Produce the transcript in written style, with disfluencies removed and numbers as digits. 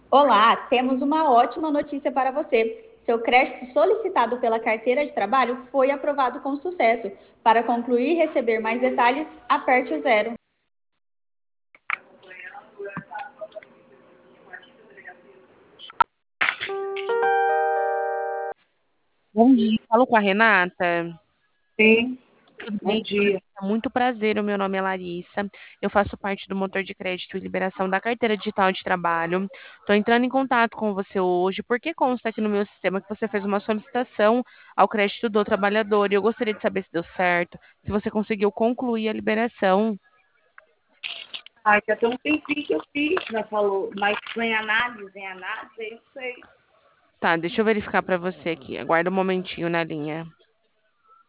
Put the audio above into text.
Olá, temos uma ótima notícia para você. Seu crédito solicitado pela carteira de trabalho foi aprovado com sucesso. Para concluir e receber mais detalhes, aperte o zero. Bom dia, falo com a Renata. Sim, Tudo bom bem? dia. Muito prazer, o meu nome é Larissa. Eu faço parte do motor de crédito e liberação da carteira digital de trabalho. Estou entrando em contato com você hoje porque consta aqui no meu sistema que você fez uma solicitação ao crédito do trabalhador e eu gostaria de saber se deu certo, se você conseguiu concluir a liberação. Ai, já tem um tempinho que eu fiz, né? Falou, mas em análise, aí não sei. Tá, deixa eu verificar para você aqui. Aguarda um momentinho na linha.